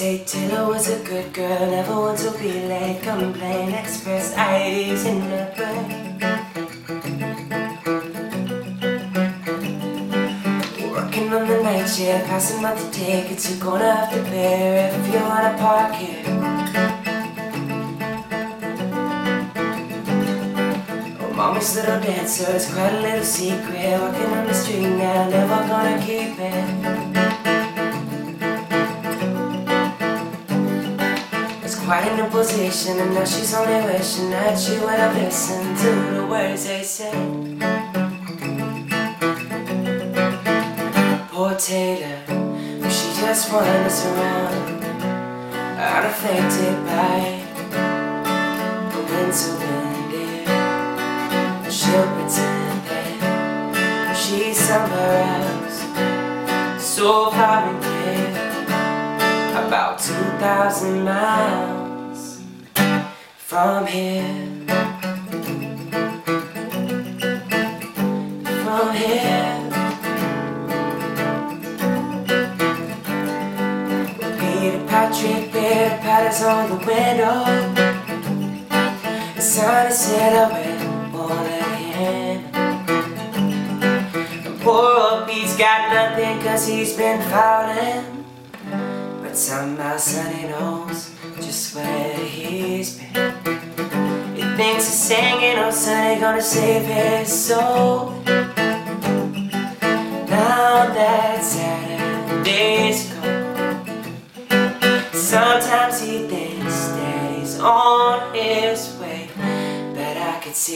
say Taylor was a good girl, never want to be late, complain, express ideas in her brain. Working on the night shift, passing out the tickets, you're gonna have to pay if you wanna park here. Oh, mommy's little dancer is quite a little secret, walking on the street now, never gonna keep it. Quite in a position, and now she's only wishing that she would have listened to the words they said. Poor Taylor, she just wanders around, unaffected by the winds of wind air. She'll pretend that she's somewhere else, so far and clear, about 2,000 miles from here. From here, Peter Patrick, Peter patters on the window. The sun is set up and won't let him. And poor old Pete's got nothing 'cause he's been fouling, but somehow Sonny knows just where he's been. He thinks he's singing, oh Sonny gonna save his soul. Now that Saturday's gone, sometimes he thinks that he's on his way, but I could see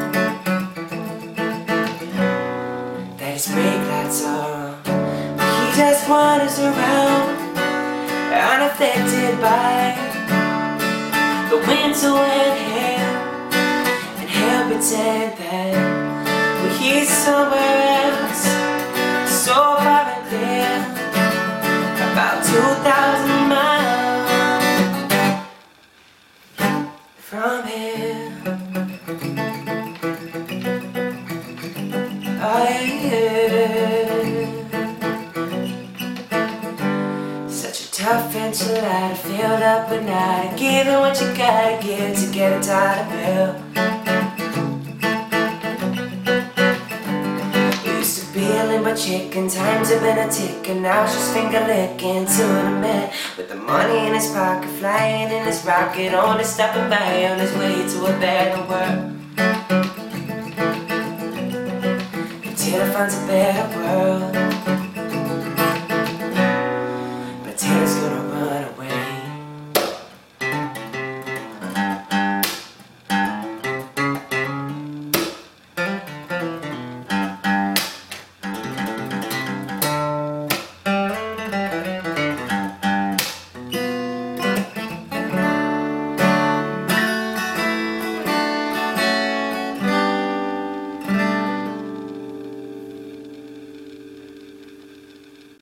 that his brake lights are on. He just wanders around, unaffected by the winds of wind hail, and he'll pretend that he's somewhere else, so far and clear, about 2,000 miles from here. Oh yeah. Tough enchilada filled up at night, giving what you gotta give to get a dollar bill. Used to be a limbo chicken, times have been a ticking, now she's finger licking to the man with the money in his pocket, flying in his rocket, only stopping by on his way to a better world. Until he finds a better world.